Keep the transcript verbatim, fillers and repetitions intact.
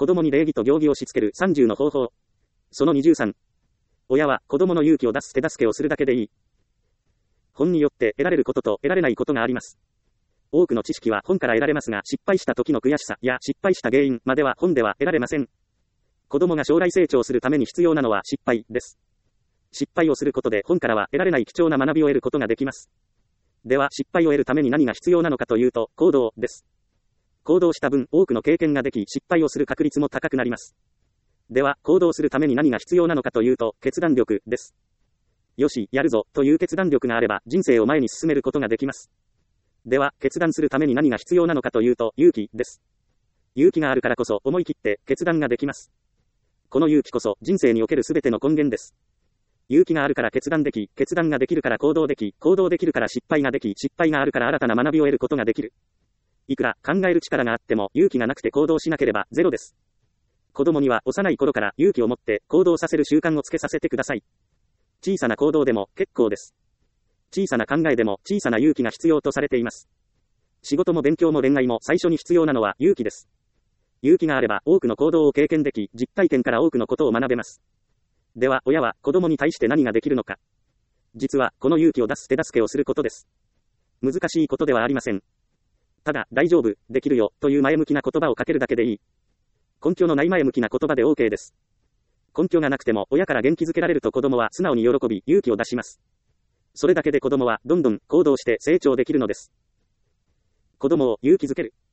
子供に礼儀と行儀をしつけるさんじゅうの方法。そのにじゅうさん。親は子供の勇気を出す手助けをするだけでいい。本によって得られることと得られないことがあります。多くの知識は本から得られますが、失敗した時の悔しさや失敗した原因までは本では得られません。子供が将来成長するために必要なのは失敗です。失敗をすることで本からは得られない貴重な学びを得ることができます。では失敗を得るために何が必要なのかというと、行動です。行動した分、多くの経験ができ、失敗をする確率も高くなります。では、行動するために何が必要なのかというと、決断力です。よし、やるぞ、という決断力があれば、人生を前に進めることができます。では、決断するために何が必要なのかというと、勇気です。勇気があるからこそ、思い切って決断ができます。この勇気こそ、人生におけるすべての根源です。勇気があるから決断でき、決断ができるから行動でき、行動できるから失敗ができ、失敗があるから新たな学びを得ることができる。いくら考える力があっても、勇気がなくて行動しなければゼロです。子供には幼い頃から勇気を持って行動させる習慣をつけさせてください。小さな行動でも結構です。小さな考えでも小さな勇気が必要とされています。仕事も勉強も恋愛も最初に必要なのは勇気です。勇気があれば多くの行動を経験でき、実体験から多くのことを学べます。では、親は子供に対して何ができるのか。実は、この勇気を出す手助けをすることです。難しいことではありません。ただ、大丈夫、できるよ、という前向きな言葉をかけるだけでいい。根拠のない前向きな言葉で OK です。根拠がなくても、親から元気づけられると子供は素直に喜び、勇気を出します。それだけで子供は、どんどん行動して成長できるのです。子供を勇気づける。